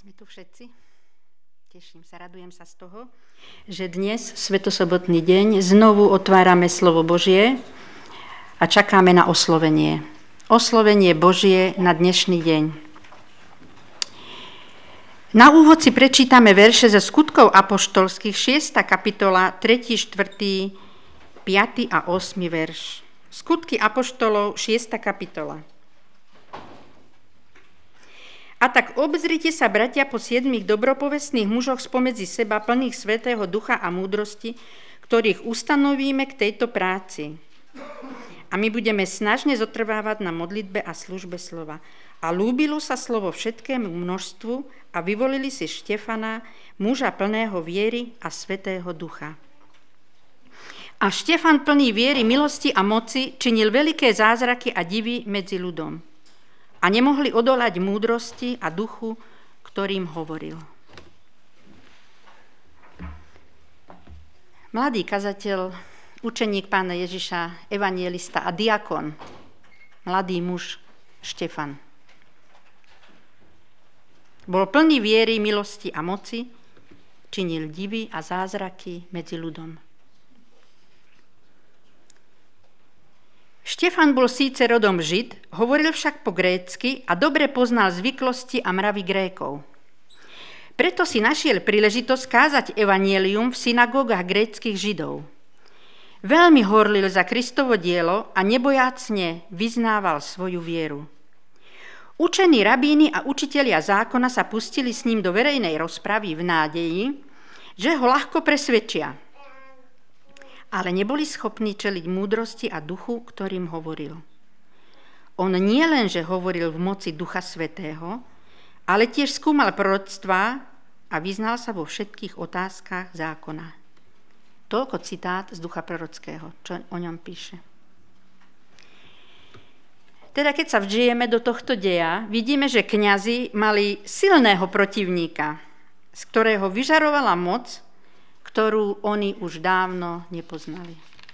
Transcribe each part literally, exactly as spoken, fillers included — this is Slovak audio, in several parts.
Sme tu všetci. Teším sa, radujem sa z toho, že dnes, svetosobotný deň, znovu otvárame slovo Božie a čakáme na oslovenie. Oslovenie Božie na dnešný deň. Na úvod si prečítame verše zo Skutkov apoštolských, šiesta kapitola, tretí, štvrtý, piaty a ôsmy verš. Skutky apoštolov, šiesta kapitola. A tak obzrite sa, bratia, po siedmich dobropovestných mužoch spomedzi seba, plných svätého ducha a múdrosti, ktorých ustanovíme k tejto práci. A my budeme snažne zotrvávať na modlitbe a službe slova. A ľúbilo sa slovo všetkému množstvu a vyvolili si Štefana, muža plného viery a svätého ducha. A Štefan plný viery, milosti a moci činil veľké zázraky a divy medzi ľudom. A nemohli odolať múdrosti a duchu, ktorým hovoril. Mladý kazateľ, učeník pána Ježiša, evanjelista a diakon, mladý muž Štefan. Bol plný viery, milosti a moci, činil divy a zázraky medzi ľudom. Štefan bol síce rodom Žid, hovoril však po grécky a dobre poznal zvyklosti a mravy Grékov. Preto si našiel príležitosť kázať evanjelium v synagógach gréckych Židov. Veľmi horlil za Kristovo dielo a nebojácne vyznával svoju vieru. Učení rabíni a učitelia zákona sa pustili s ním do verejnej rozpravy v nádeji, že ho ľahko presvedčia. Ale neboli schopní čeliť múdrosti a duchu, ktorým hovoril. On nie len, že hovoril v moci Ducha Svätého, ale tiež skúmal proroctvá a vyznal sa vo všetkých otázkach zákona. Toľko citát z ducha prorockého, čo o ňom píše. Teda keď sa vžijeme do tohto deja, vidíme, že kňazi mali silného protivníka, z ktorého vyžarovala moc, ktorú oni už dávno nepoznali.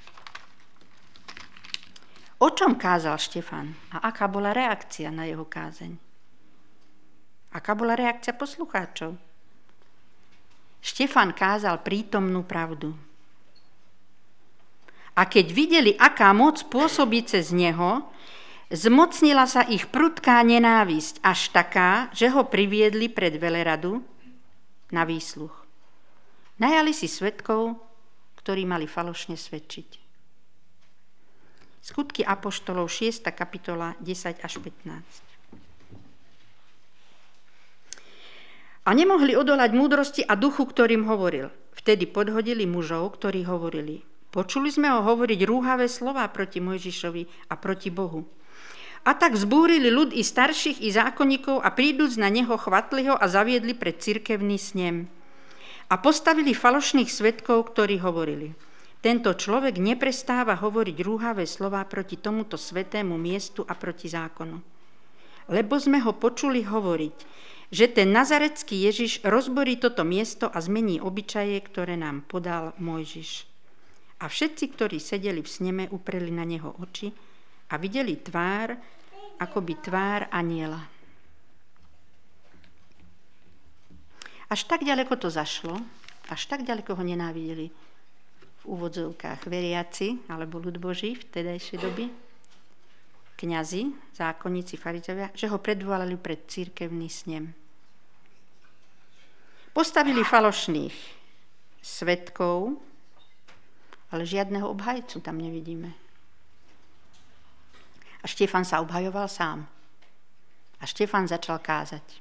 O čom kázal Štefan a aká bola reakcia na jeho kázeň? Aká bola reakcia poslucháčov? Štefan kázal prítomnú pravdu. A keď videli, aká moc pôsobí cez neho, zmocnila sa ich prudká nenávisť, až taká, že ho priviedli pred veleradu na výsluch. Najali si svedkov, ktorí mali falošne svedčiť. Skutky apoštolov, šiesta kapitola, desať až pätnásť. A nemohli odolať múdrosti a duchu, ktorým hovoril. Vtedy podhodili mužov, ktorí hovorili. Počuli sme ho hovoriť rúhavé slová proti Mojžišovi a proti Bohu. A tak vzbúrili ľud i starších, i zákonníkov a príduc na neho chvatli ho a zaviedli pred cirkevný snem. A postavili falošných svedkov, ktorí hovorili. Tento človek neprestáva hovoriť rúhavé slová proti tomuto svätému miestu a proti zákonu. Lebo sme ho počuli hovoriť, že ten nazarecký Ježiš rozborí toto miesto a zmení obyčaje, ktoré nám podal Mojžiš. A všetci, ktorí sedeli v sneme, upreli na neho oči a videli tvár, akoby tvár anjela. Až tak ďaleko to zašlo, až tak ďaleko ho nenávideli v úvodzovkách veriaci, alebo ľud Boží v tedajšej doby, kňazi, zákonníci, farizovia, že ho predvolali pred cirkevný snem. Postavili falošných svedkov, ale žiadneho obhajcu tam nevidíme. A Štefan sa obhajoval sám. A Štefan začal kázať.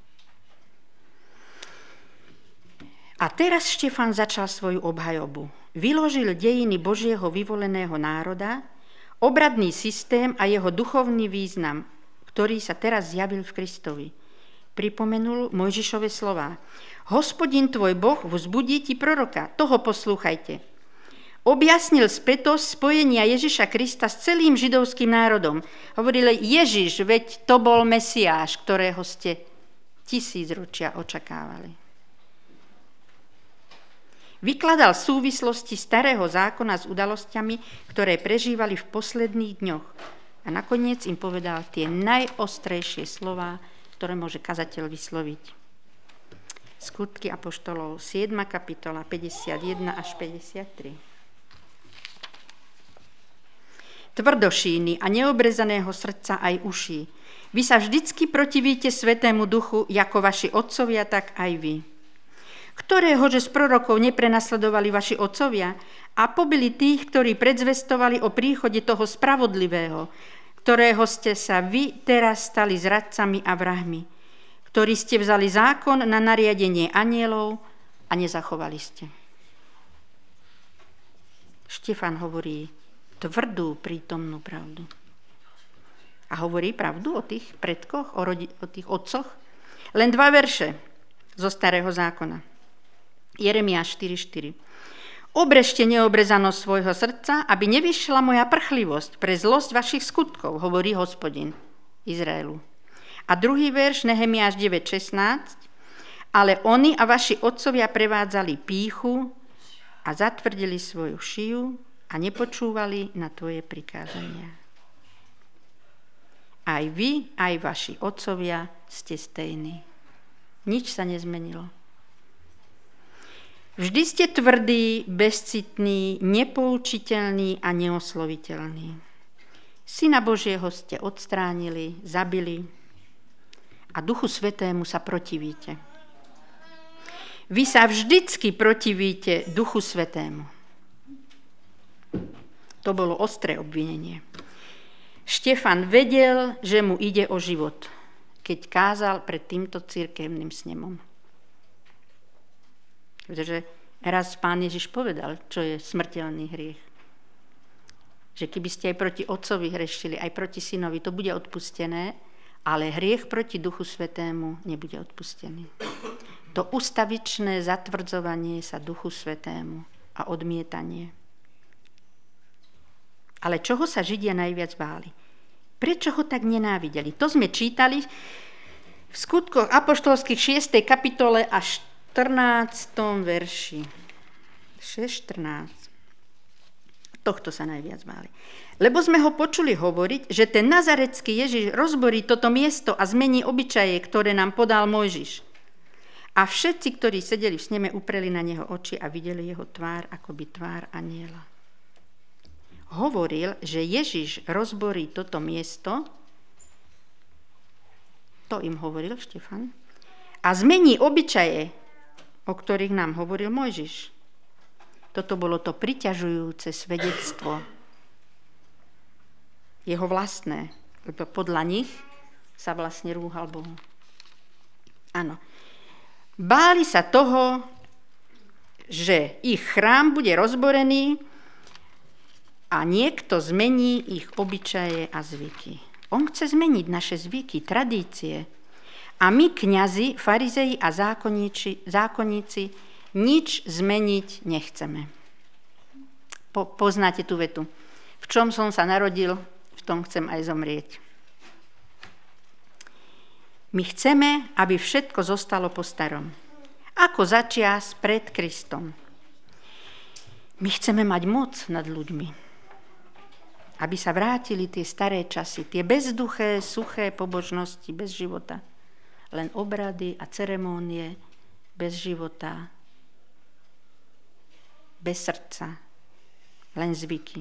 A teraz Štefan začal svoju obhajobu. Vyložil dejiny Božieho vyvoleného národa, obradný systém a jeho duchovný význam, ktorý sa teraz zjavil v Kristovi. Pripomenul Mojžišove slová. Hospodin tvoj Boh vzbudí ti proroka, toho poslúchajte. Objasnil spätosť spojenia Ježiša Krista s celým židovským národom. Hovorili, Ježiš, veď to bol Mesiáš, ktorého ste tisícročia očakávali. Vykladal súvislosti starého zákona s udalosťami, ktoré prežívali v posledných dňoch. A nakoniec im povedal tie najostrejšie slová, ktoré môže kazateľ vysloviť. Skutky apoštolov, siedma kapitola, päťdesiatjeden až päťdesiattri. Tvrdošíny a neobrezaného srdca aj uší. Vy sa vždycky protivíte Svätému Duchu, ako vaši otcovia, tak aj vy. Ktorého, že z prorokov neprenasledovali vaši otcovia a pobili tých, ktorí predzvestovali o príchode toho spravodlivého, ktorého ste sa vy teraz stali zradcami a vrahmi, ktorí ste vzali zákon na nariadenie anjelov a nezachovali ste. Štefan hovorí tvrdú prítomnú pravdu. A hovorí pravdu o tých predkoch, o, rodi- o tých otcoch. Len dva verše zo Starého zákona. Jeremiáš štyri štyri. Obrežte neobrezanosť svojho srdca, aby nevyšla moja prchlivosť pre zlosť vašich skutkov, hovorí Hospodin Izraelu. A druhý verš, Nehemiáš deväť šestnásť. Ale oni a vaši otcovia prevádzali pýchu a zatvrdili svoju šiju a nepočúvali na tvoje prikázania. Aj vy, aj vaši otcovia ste stejní. Nič sa nezmenilo. Vždy ste tvrdí, bezcitní, nepoučiteľní a neosloviteľní. Syna Božieho ste odstránili, zabili a Duchu Svätému sa protivíte. Vy sa vždycky protivíte Duchu Svätému. To bolo ostré obvinenie. Štefan vedel, že mu ide o život, keď kázal pred týmto cirkevným snemom. Pretože raz Pán Ježiš povedal, čo je smrteľný hriech. Že keby ste aj proti otcovi hrešili, aj proti synovi, to bude odpustené, ale hriech proti Duchu Svätému nebude odpustený. To ustavičné zatvrdzovanie sa Duchu Svätému a odmietanie. Ale čoho sa Židia najviac báli? Prečo ho tak nenávideli? To sme čítali v Skutkoch apoštolských šiestej kapitole a štrnástom verši. šesť štrnásť. Tohto sa najviac báli. Lebo sme ho počuli hovoriť, že ten nazarecký Ježiš rozborí toto miesto a zmení obyčaje, ktoré nám podal Mojžiš. A všetci, ktorí sedeli v sneme, upreli na neho oči a videli jeho tvár, akoby tvár anjela. Hovoril, že Ježiš rozborí toto miesto, to im hovoril Štefan, a zmení obyčaje, o ktorých nám hovoril Mojžiš. Toto bolo to priťažujúce svedectvo, jeho vlastné, lebo podľa nich sa vlastne rúhal Bohu. Áno. Báli sa toho, že ich chrám bude rozborený a niekto zmení ich obyčaje a zvyky. On chce zmeniť naše zvyky, tradície. A my, kňazi, farizei a zákonníci, zákonníci, nič zmeniť nechceme. Po, poznáte tú vetu. V čom som sa narodil, v tom chcem aj zomrieť. My chceme, aby všetko zostalo po starom. Ako začias pred Kristom. My chceme mať moc nad ľuďmi. Aby sa vrátili tie staré časy, tie bezduché, suché pobožnosti bez života. Len obrady a ceremónie bez života, bez srdca, len zvyky.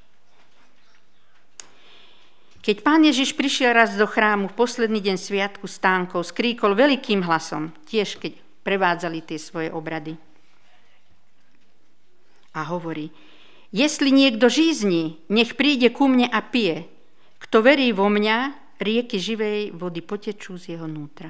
Keď Pán Ježiš prišiel raz do chrámu v posledný deň sviatku stánkov, skríkol veľkým hlasom, tiež keď prevádzali tie svoje obrady. A hovorí, jestli niekto žízni, nech príde ku mne a pije. Kto verí vo mňa, rieky živej vody potečú z jeho nútra.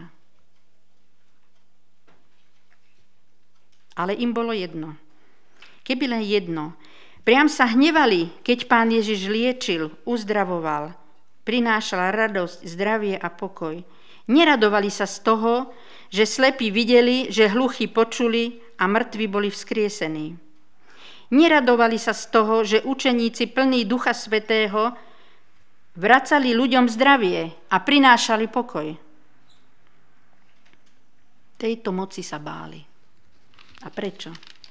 Ale im bolo jedno. Keby len jedno. Priam sa hnevali, keď Pán Ježiš liečil, uzdravoval, prinášal radosť, zdravie a pokoj. Neradovali sa z toho, že slepí videli, že hluchí počuli a mŕtvi boli vzkriesení. Neradovali sa z toho, že učeníci plní Ducha Svätého vracali ľuďom zdravie a prinášali pokoj. Tejto moci sa báli. A prečo?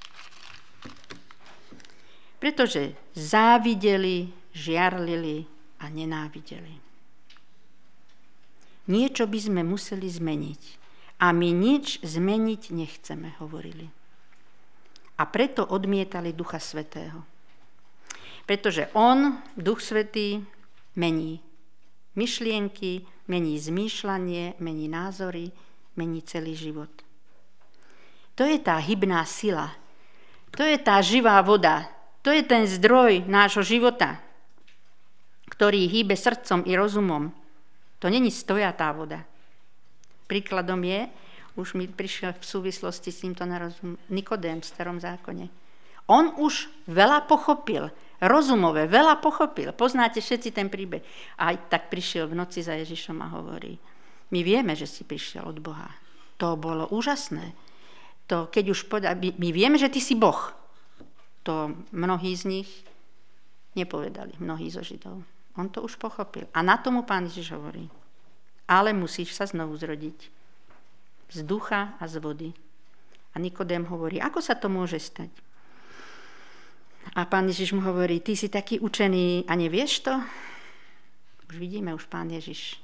Pretože závideli, žiarlili a nenávideli. Niečo by sme museli zmeniť. A my nič zmeniť nechceme, hovorili. A preto odmietali Ducha Svätého. Pretože on, Duch Svätý, mení myšlienky, mení zmýšľanie, mení názory, mení celý život. To je tá hybná sila. To je tá živá voda. To je ten zdroj nášho života, ktorý hýbe srdcom i rozumom. To není stojatá voda. Príkladom je, už mi prišiel v súvislosti s týmto na rozum, Nikodém v Starom zákone. On už veľa pochopil, rozumové, veľa pochopil. Poznáte všetci ten príbeh. A aj tak prišiel v noci za Ježišom a hovorí, my vieme, že si prišiel od Boha. To bolo úžasné. To, keď už povedal, my vieme, že ty si Boh. To mnohí z nich nepovedali, mnohí zo Židov. On to už pochopil. A na tomu Pán Ježiš hovorí, ale musíš sa znovu zrodiť. Z ducha a z vody. A Nikodém hovorí, ako sa to môže stať? A Pán Ježiš mu hovorí, ty si taký učený a nevieš to? Už vidíme, už Pán Ježiš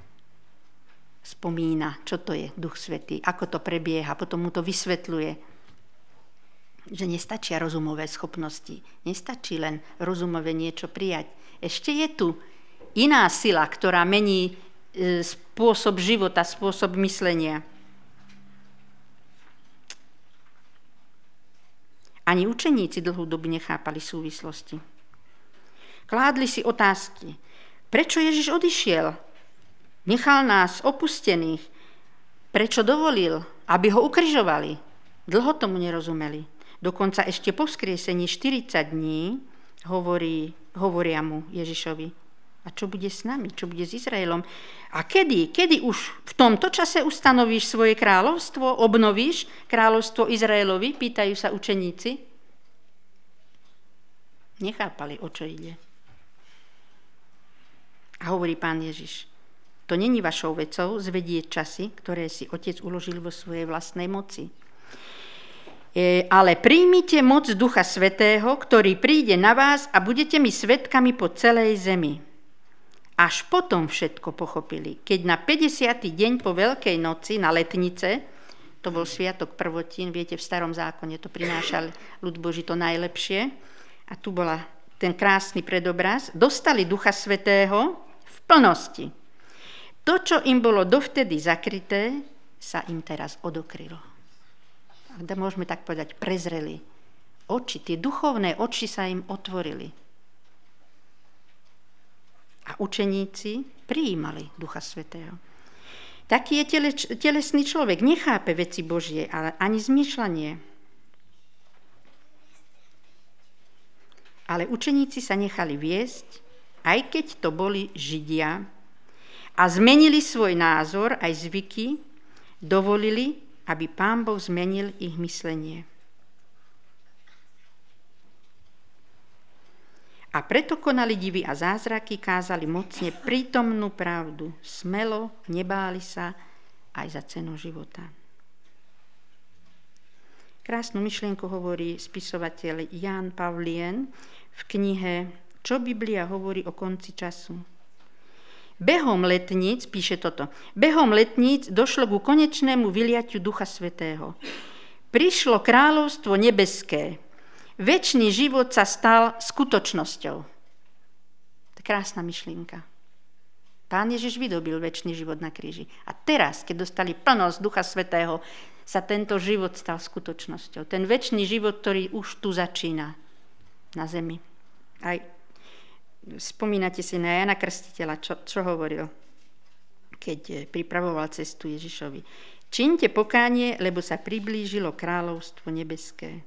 spomína, čo to je Duch Svätý, ako to prebieha, potom mu to vysvetľuje, že nestačia rozumové schopnosti, nestačí len rozumové niečo prijať. Ešte je tu iná sila, ktorá mení e, spôsob života, spôsob myslenia. Ani učeníci dlhú dobu nechápali súvislosti. Kládli si otázky. Prečo Ježiš odišiel? Nechal nás opustených. Prečo dovolil, aby ho ukrižovali? Dlho tomu nerozumeli. Dokonca ešte po vzkriesení štyridsať dní hovorí, hovoria mu Ježišovi. A čo bude s nami? Čo bude s Izraelom? A kedy? Kedy už v tomto čase ustanovíš svoje kráľovstvo? Obnovíš kráľovstvo Izraelovi? Pýtajú sa učeníci. Nechápali, o čo ide. A hovorí Pán Ježiš. To není vašou vecou zvedieť časy, ktoré si Otec uložil vo svojej vlastnej moci. E, ale príjmite moc Ducha Svätého, ktorý príde na vás a budete mi svedkami po celej zemi. Až potom všetko pochopili. Keď na päťdesiaty deň po Veľkej noci, na letnice, to bol sviatok prvotín, viete, v Starom zákone to prinášal ľud Boží to najlepšie, a tu bola ten krásny predobraz, dostali Ducha Svätého v plnosti. To, čo im bolo dovtedy zakryté, sa im teraz odokrylo. A môžeme tak povedať, prezreli. Oči, tie duchovné oči sa im otvorili. A učeníci prijímali Ducha Svätého. Taký je tele, telesný človek, nechápe veci Božie, ale ani zmýšľanie. Ale učeníci sa nechali viesť, aj keď to boli Židia, a zmenili svoj názor, aj zvyky, dovolili, aby Pán Boh zmenil ich myslenie. A preto konali divy a zázraky, kázali mocne prítomnú pravdu, smelo, nebáli sa aj za cenu života. Krásnu myšlienku hovorí spisovateľ Jan Pavlien v knihe Čo Biblia hovorí o konci času. Behom letníc, píše toto, behom letníc došlo ku konečnému vyliatiu Ducha Svätého. Prišlo kráľovstvo nebeské. Večný život sa stal skutočnosťou. To je krásna myšlienka. Pán Ježiš vydobil večný život na kríži. A teraz, keď dostali plnosť Ducha Svätého, sa tento život stal skutočnosťou. Ten večný život, ktorý už tu začína na zemi. Aj spomínate si na Jana Krstiteľa, čo, čo hovoril, keď pripravoval cestu Ježišovi. Čiňte pokánie, lebo sa priblížilo kráľovstvo nebeské.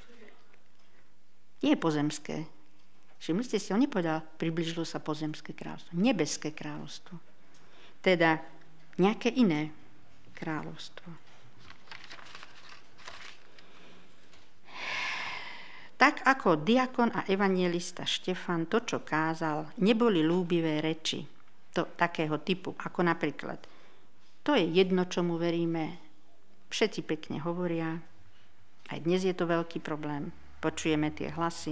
Nie pozemské. Všimli ste si, on nepovedal, priblížilo sa pozemské kráľovstvo. Nebeské kráľovstvo. Teda nejaké iné kráľovstvo. Tak ako diakon a evanjelista Štefan to, čo kázal, neboli ľúbivé reči to, takého typu, ako napríklad to je jedno, čomu veríme, všetci pekne hovoria, aj dnes je to veľký problém, počujeme tie hlasy.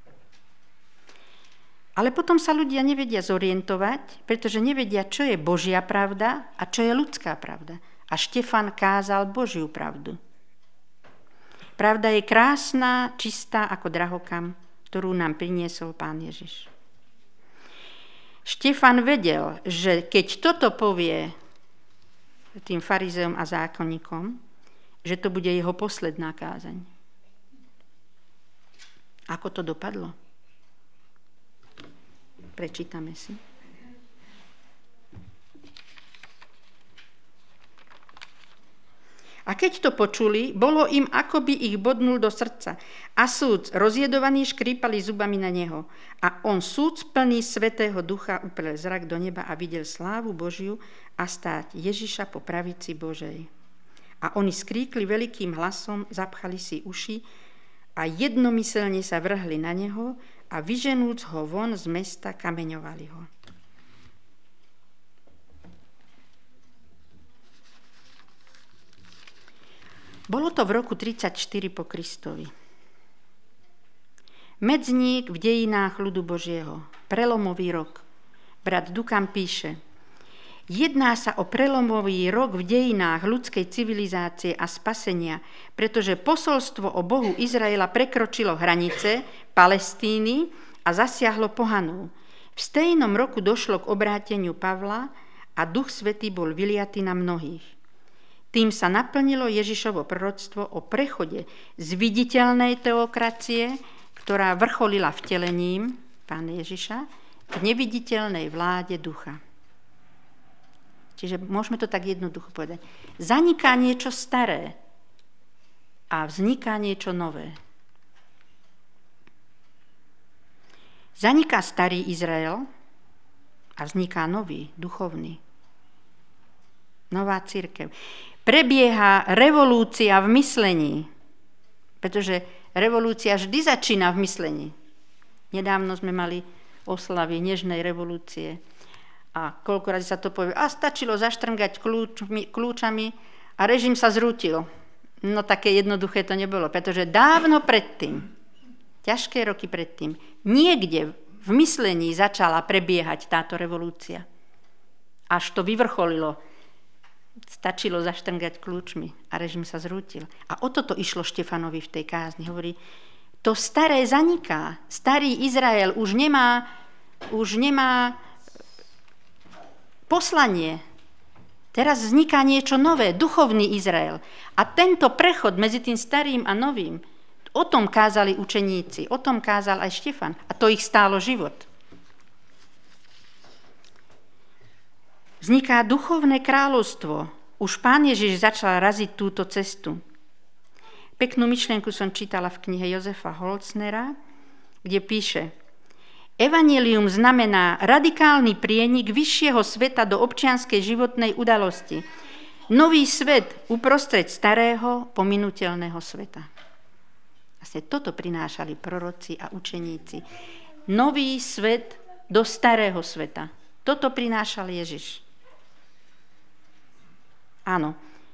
Ale potom sa ľudia nevedia zorientovať, pretože nevedia, čo je Božia pravda a čo je ľudská pravda. a Štefan kázal Božiu pravdu. Pravda je krásna, čistá ako drahokam, ktorú nám priniesol Pán Ježiš. Štefan vedel, že keď toto povie tým farizeom a zákonníkom, že to bude jeho posledná kázaň. Ako to dopadlo? Prečítame si. A keď to počuli, bolo im, ako by ich bodnul do srdca. A súd rozjedovaní škrípali zubami na neho. A on súd plný Svätého Ducha uprel zrak do neba a videl slávu Božiu a stáť Ježiša po pravici Božej. A oni skríkli veľkým hlasom, zapchali si uši a jednomyselne sa vrhli na neho a vyženúc ho von z mesta, kameňovali ho. Bolo to v roku tridsaťštyri po Kristovi. Medzník v dejinách ľudu Božieho, prelomový rok. Brat Dukan píše: jedná sa o prelomový rok v dejinách ľudskej civilizácie a spasenia, pretože posolstvo o Bohu Izraela prekročilo hranice Palestíny a zasiahlo pohanov. V stejnom roku došlo k obráteniu Pavla a Duch Svätý bol vyliatý na mnohých. Tým sa naplnilo Ježišovo proroctvo o prechode z viditeľnej teokracie, ktorá vrcholila vtelením Pána Ježiša, k neviditeľnej vláde ducha. Čiže môžeme to tak jednoducho povedať. Zaniká niečo staré a vzniká niečo nové. Zaniká starý Izrael a vzniká nový, duchovný. Nová cirkev. Prebieha revolúcia v myslení, pretože revolúcia vždy začína v myslení. Nedávno sme mali oslavy nežnej revolúcie a koľko razy sa to povie, a stačilo zaštrngať kľúčmi, kľúčami a režim sa zrútil. No také jednoduché to nebolo, pretože dávno predtým, ťažké roky predtým, niekde v myslení začala prebiehať táto revolúcia. Až to vyvrcholilo. Stačilo zaštrngať kľúčmi a režim sa zrútil. A o toto išlo Štefanovi v tej kázni. Hovorí, to staré zaniká. Starý Izrael už nemá, už nemá poslanie. Teraz vzniká niečo nové, duchovný Izrael. A tento prechod medzi tým starým a novým, o tom kázali učeníci, o tom kázal aj Štefan. A to ich stálo život. Vzniká duchovné kráľovstvo. Už Pán Ježiš začal raziť túto cestu. Peknú myšlienku som čítala v knihe Jozefa Holcnera, kde píše: Evanjelium znamená radikálny prienik vyššieho sveta do občianskej životnej udalosti. Nový svet uprostred starého, pominuteľného sveta. Vlastne toto prinášali proroci a učeníci. Nový svet do starého sveta. Toto prinášal Ježiš. Áno.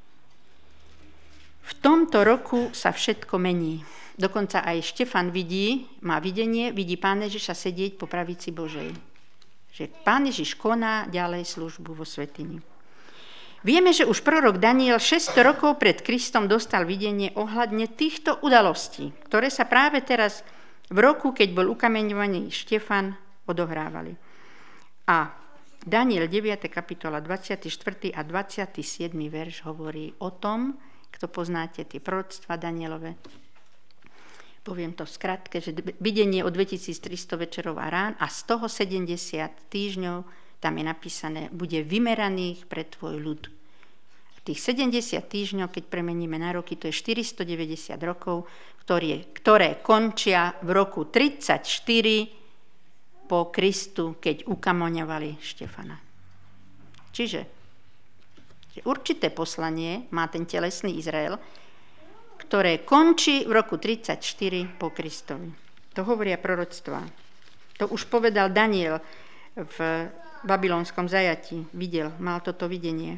V tomto roku sa všetko mení. Dokonca aj Štefan vidí, má videnie, vidí Pána Ježiša sedieť po pravici Božej. Že Pán Ježiš koná ďalej službu vo svätyni. Vieme, že už prorok Daniel šesťsto rokov pred Kristom dostal videnie ohľadne týchto udalostí, ktoré sa práve teraz v roku, keď bol ukameňovaný Štefan, odohrávali. A Daniel deviata kapitola dvadsiaty štvrtý a dvadsiaty siedmy verš hovorí o tom, kto poznáte tie proroctvá Danielove. Poviem to v skratke, že videnie o dvetisíctristo večerov a rán a z toho sedemdesiat týždňov, tam je napísané, bude vymeraných pre tvoj ľud. Tých sedemdesiat týždňov, keď premeníme na roky, to je štyristodeväťdesiat rokov, ktoré, ktoré končia v roku tridsaťštyri po Kristu, keď ukamoňovali Štefana. Čiže určité poslanie má ten telesný Izrael, ktoré končí v roku tridsaťštyri po Kristovi. To hovoria proroctvá. To už povedal Daniel v babylonskom zajatí. Videl, mal toto videnie.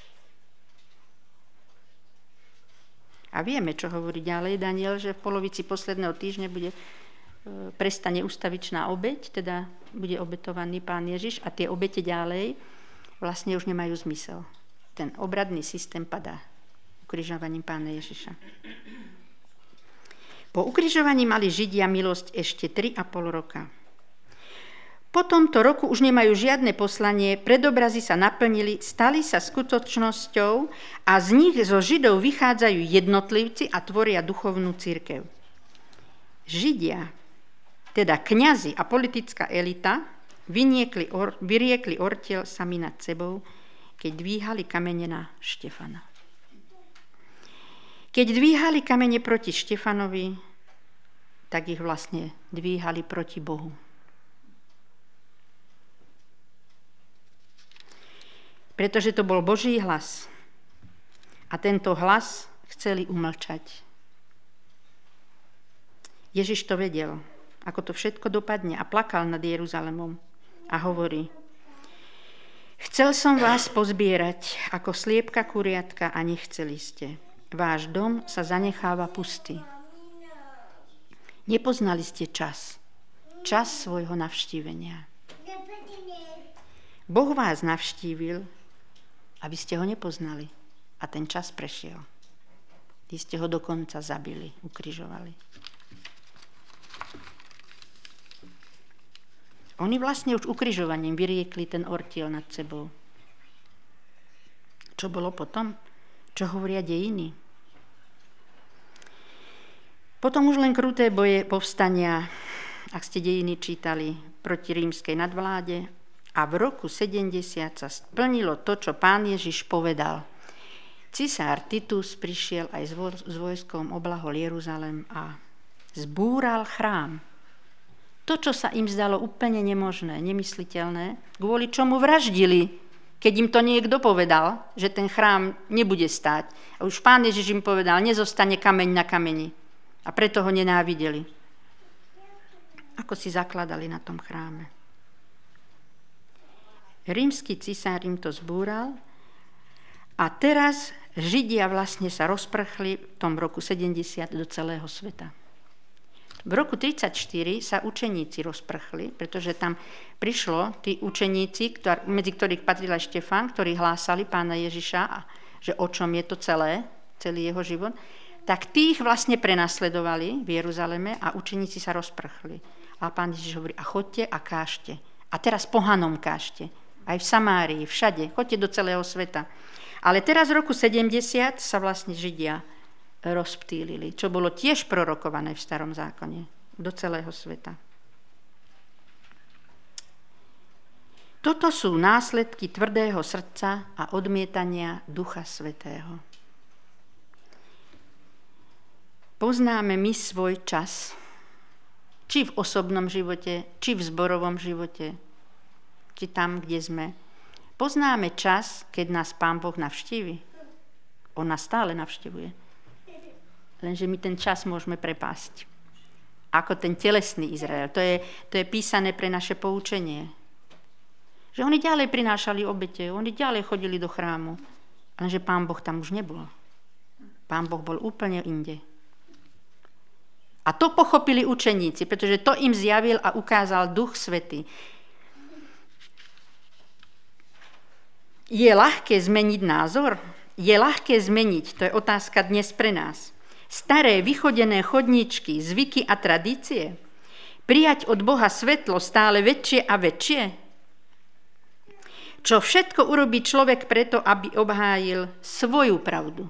A vieme, čo hovorí ďalej Daniel, že v polovici posledného týždňa bude prestane ustavičná obeť, teda bude obetovaný Pán Ježiš a tie obete ďalej vlastne už nemajú zmysel. ten obradný systém padá ukrižovaním Pána Ježiša. Po ukrižovaní mali Židia milosť ešte tri a pol roka. Po tomto roku už nemajú žiadne poslanie, predobrazy sa naplnili, stali sa skutočnosťou a z nich zo Židov vychádzajú jednotlivci a tvoria duchovnú cirkev. Židia, teda kňazi a politická elita, vyniekli or, vyriekli ortiel sami nad sebou, keď dvíhali kamene na Štefana. Keď dvíhali kamene proti Štefanovi, tak ich vlastne dvíhali proti Bohu. Pretože to bol Boží hlas. A tento hlas chceli umlčať. Ježiš to vedel, ako to všetko dopadne, a plakal nad Jeruzalemom a hovorí: Chcel som vás pozbierať ako sliepka kuriatka a nechceli ste. Váš dom sa zanecháva pustý. Nepoznali ste čas. Čas svojho navštívenia. Boh vás navštívil, aby ste ho nepoznali. A ten čas prešiel. Vy ste ho dokonca zabili, ukrižovali. Oni vlastne už ukrižovaním vyriekli ten ortiel nad sebou. Čo bolo potom? Čo hovoria dejiny? Potom už len kruté boje, povstania, ak ste dejiny čítali, proti rímskej nadvláde. A v roku sedemdesiat sa splnilo to, čo Pán Ježiš povedal. Cisár Titus prišiel aj s vojskom, oblahol Jeruzalem a zbúral chrám. To, čo sa im zdalo úplne nemožné, nemysliteľné, kvôli čomu vraždili, keď im to niekto povedal, že ten chrám nebude stáť. A už Pán Ježiš im povedal, nezostane kameň na kameni. A preto ho nenávideli. Ako si zakladali na tom chráme. Rímsky cisár im to zbúral a teraz Židia vlastne sa rozprchli v tom roku sedemdesiat do celého sveta. V roku tridsaťštyri sa učeníci rozprchli, pretože tam prišlo tí učeníci, ktor- medzi ktorých patril aj Štefán, ktorí hlásali Pána Ježiša, a že o čom je to celé, celý jeho život, tak tých vlastne prenasledovali v Jeruzaleme a učeníci sa rozprchli. A Pán Ježiš hovorí, a chodte a kážte. A teraz pohanom kážte. Aj v Samárii, všade. Chodte do celého sveta. Ale teraz v roku sedemdesiat sa vlastne Židia rozptýlili, čo bolo tiež prorokované v Starom zákone. Do celého sveta. Toto sú následky tvrdého srdca a odmietania Ducha Svätého. Poznáme my svoj čas, či v osobnom živote, či v zborovom živote, či tam, kde sme. Poznáme čas, keď nás Pán Boh navštívi. On nás stále navštevuje. Lenže my ten čas môžeme prepásť. Ako ten telesný Izrael. To je, to je písané pre naše poučenie. Že oni ďalej prinášali obete, oni ďalej chodili do chrámu. Lenže Pán Boh tam už nebol. Pán Boh bol úplne inde. A to pochopili učeníci, pretože to im zjavil a ukázal Duch Svätý. Je ľahké zmeniť názor? Je ľahké zmeniť, to je otázka dnes pre nás. Staré, vychodené chodníčky, zvyky a tradície? Prijať od Boha svetlo stále väčšie a väčšie? Čo všetko urobí človek preto, aby obhájil svoju pravdu?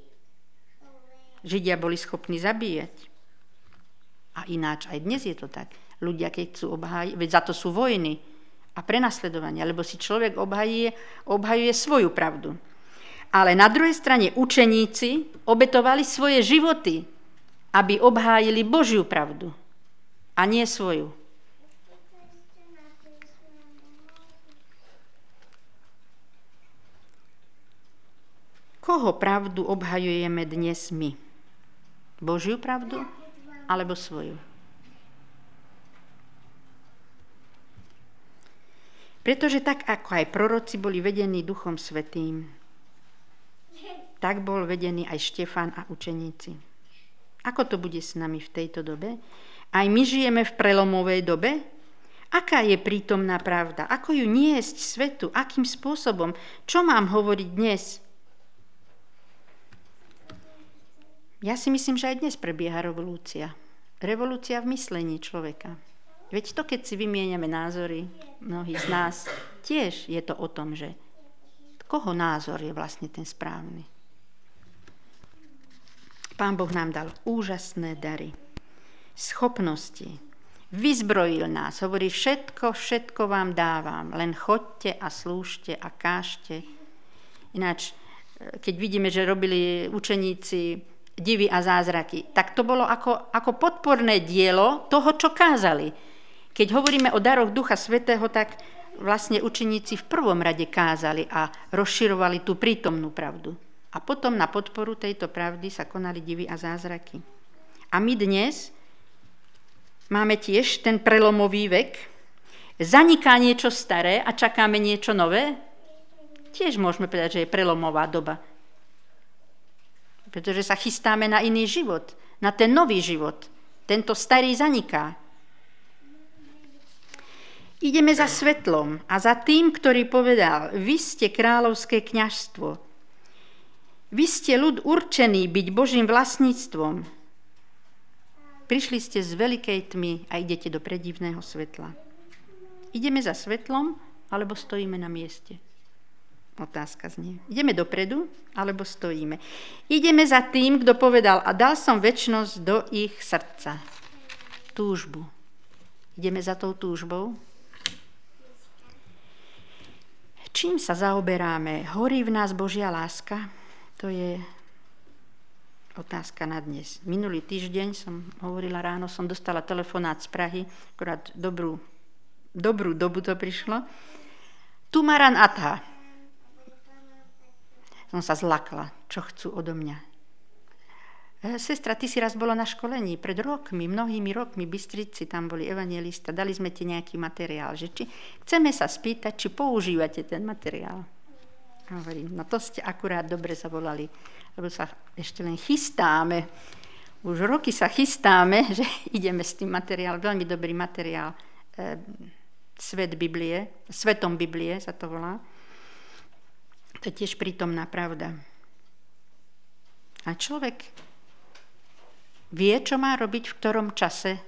Židia boli schopní zabíjať. A ináč aj dnes je to tak. Ľudia, keď chcú obhájiť, veď za to sú vojny a prenasledovania, lebo si človek obhajuje, obhajuje svoju pravdu. Ale na druhej strane učeníci obetovali svoje životy, aby obhájili Božiu pravdu a nie svoju. Koho pravdu obhajujeme dnes my? Božiu pravdu alebo svoju? Pretože tak, ako aj proroci boli vedení Duchom Svätým, tak bol vedený aj Štefán a učeníci. Ako to bude s nami v tejto dobe? Aj my žijeme v prelomovej dobe? Aká je prítomná pravda? Ako ju niesť svetu? Akým spôsobom? Čo mám hovoriť dnes? Ja si myslím, že aj dnes prebieha revolúcia. Revolúcia v myslení človeka. Veď to, keď si vymieňame názory, mnohí z nás, tiež je to o tom, že koho názor je vlastne ten správny. Pán Boh nám dal úžasné dary, schopnosti, vyzbrojil nás, hovorí, všetko, všetko vám dávam, len choďte a slúžte a kážte. Ináč, keď vidíme, že robili učeníci divy a zázraky, tak to bolo ako, ako podporné dielo toho, čo kázali. Keď hovoríme o daroch Ducha Svätého, tak vlastne učeníci v prvom rade kázali a rozširovali tú prítomnú pravdu. A potom na podporu tejto pravdy sa konali divy a zázraky. A my dnes máme tiež ten prelomový vek. Zaniká niečo staré a čakáme niečo nové. Tiež môžeme povedať, že je prelomová doba. Pretože sa chystáme na iný život, na ten nový život. Tento starý zaniká. Ideme za svetlom a za tým, ktorý povedal, vy ste kráľovské kňazstvo. Vy ste ľud určený byť Božím vlastníctvom. Prišli ste z veľkej tmy a idete do predivného svetla. Ideme za svetlom, alebo stojíme na mieste? Otázka znie. Ideme dopredu, alebo stojíme? Ideme za tým, kto povedal, a dal som večnosť do ich srdca. Túžbu. Ideme za tou túžbou? Čím sa zaoberáme? Horí v nás Božia láska? To je otázka na dnes. Minulý týždeň som hovorila ráno, som dostala telefonát z Prahy, akorát dobrú, dobrú dobu to prišlo. Tu Maran Atha. Som sa zlakla, čo chcú odo mňa. Sestra, ty si raz bola na školení pred rokmi, mnohými rokmi, Bystrici, tam boli evanjelista, dali sme ti nejaký materiál, že či chceme sa spýtať, či používate ten materiál. A hovorím, no to ste akurát dobre zavolali, lebo sa ešte len chystáme, už roky sa chystáme, že ideme s tým materiálom, veľmi dobrý materiál, e, Svet Biblie, Svetom Biblie sa to volá. To je tiež prítomná pravda. A človek vie, čo má robiť v ktorom čase?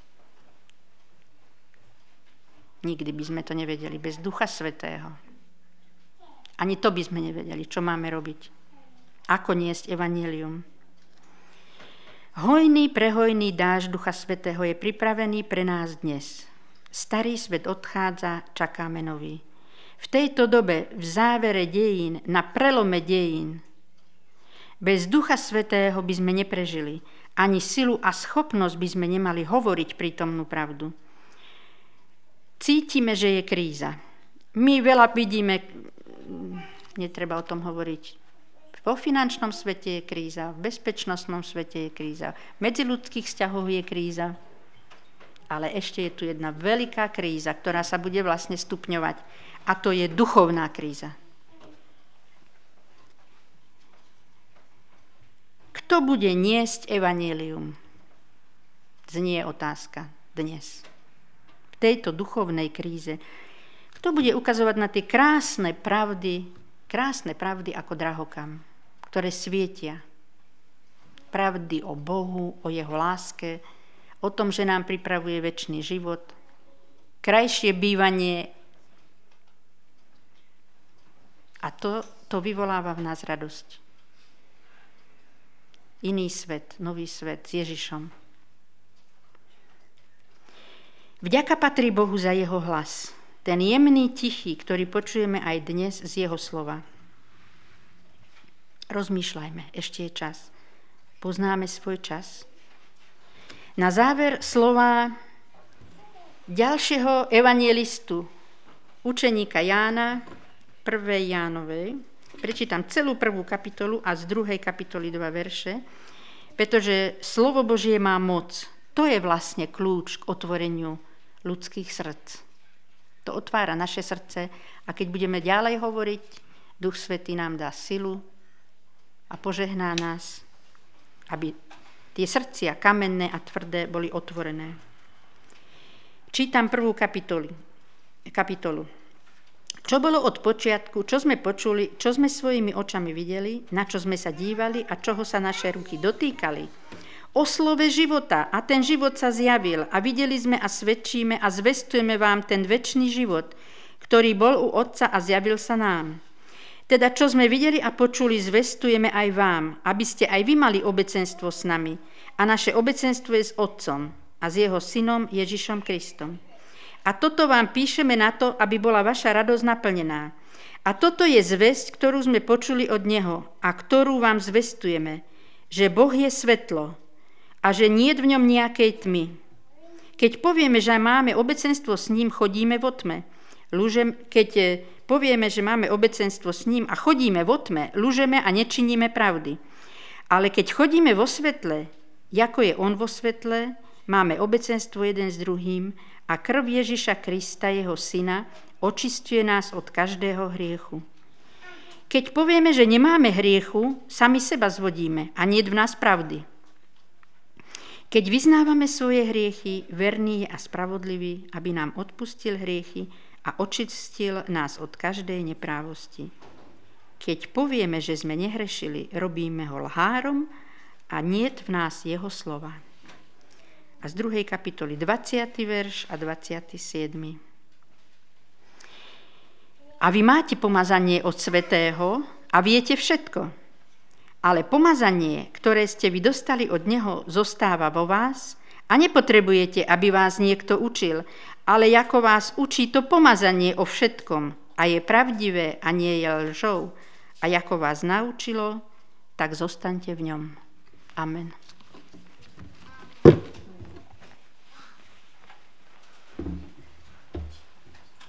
Nikdy by sme to nevedeli bez Ducha Svätého. Ani to by sme nevedeli, čo máme robiť. Ako niesť evanjelium. Hojný, prehojný dážď Ducha Svätého je pripravený pre nás dnes. Starý svet odchádza, čakáme nový. V tejto dobe, v závere dejín, na prelome dejín, bez Ducha Svätého by sme neprežili. Ani silu a schopnosť by sme nemali hovoriť prítomnú pravdu. Cítime, že je kríza. My veľa vidíme, netreba o tom hovoriť. Vo finančnom svete je kríza, v bezpečnostnom svete je kríza, v medziľudských vzťahoch je kríza. Ale ešte je tu jedna veľká kríza, ktorá sa bude vlastne stupňovať. A to je duchovná kríza. Kto bude niesť evanjelium? Znie otázka dnes. V tejto duchovnej kríze. Kto bude ukazovať na tie krásne pravdy, krásne pravdy ako drahokam, ktoré svietia. Pravdy o Bohu, o jeho láske, o tom, že nám pripravuje večný život, krajšie bývanie. A to, to vyvoláva v nás radosť. Iný svet, nový svet s Ježišom. Vďaka patrí Bohu za jeho hlas. Ten jemný, tichý, ktorý počujeme aj dnes z jeho slova. Rozmýšľajme, ešte je čas. Poznáme svoj čas. Na záver slova ďalšieho evanjelistu, učeníka Jána, prvej Jánovej. Prečítam celú prvú kapitolu a z druhej kapitoly dva verše, pretože slovo Božie má moc. To je vlastne kľúč k otvoreniu ľudských srdc. To otvára naše srdce a keď budeme ďalej hovoriť, Duch Svätý nám dá silu a požehná nás, aby tie srdcia kamenné a tvrdé boli otvorené. Čítam prvú kapitolu. kapitolu. Čo bolo od počiatku, čo sme počuli, čo sme svojimi očami videli, na čo sme sa dívali a čoho sa naše ruky dotýkali. O slove života, a ten život sa zjavil a videli sme a svedčíme a zvestujeme vám ten večný život, ktorý bol u Otca a zjavil sa nám. Teda čo sme videli a počuli, zvestujeme aj vám, aby ste aj vy mali obecenstvo s nami. A naše obecenstvo je s Otcom a s jeho synom Ježišom Kristom. A toto vám píšeme na to, aby bola vaša radosť naplnená. A toto je zvesť, ktorú sme počuli od Neho a ktorú vám zvestujeme, že Boh je svetlo a že niet v ňom nejakej tmy. Keď povieme, že máme obecenstvo s ním, chodíme vo tme. Lúžem, keď povieme, že máme obecenstvo s ním a chodíme vo tme, lúžeme a nečiníme pravdy. Ale keď chodíme vo svetle, ako je on vo svetle, máme obecenstvo jeden s druhým a krv Ježiša Krista, jeho syna, očisťuje nás od každého hriechu. Keď povieme, že nemáme hriechu, sami seba zvodíme a niet v nás pravdy. Keď vyznávame svoje hriechy, verný je a spravodlivý, aby nám odpustil hriechy a očistil nás od každej neprávosti. Keď povieme, že sme nehrešili, robíme ho lhárom a niet v nás jeho slova. A z druhej kapitoly dvadsiaty verš a dvadsiaty siedmy A vy máte pomazanie od Svätého a viete všetko. Ale pomazanie, ktoré ste vy dostali od Neho, zostáva vo vás a nepotrebujete, aby vás niekto učil, ale ako vás učí to pomazanie o všetkom a je pravdivé a nie je lžou. A ako vás naučilo, tak zostaňte v ňom. Amen.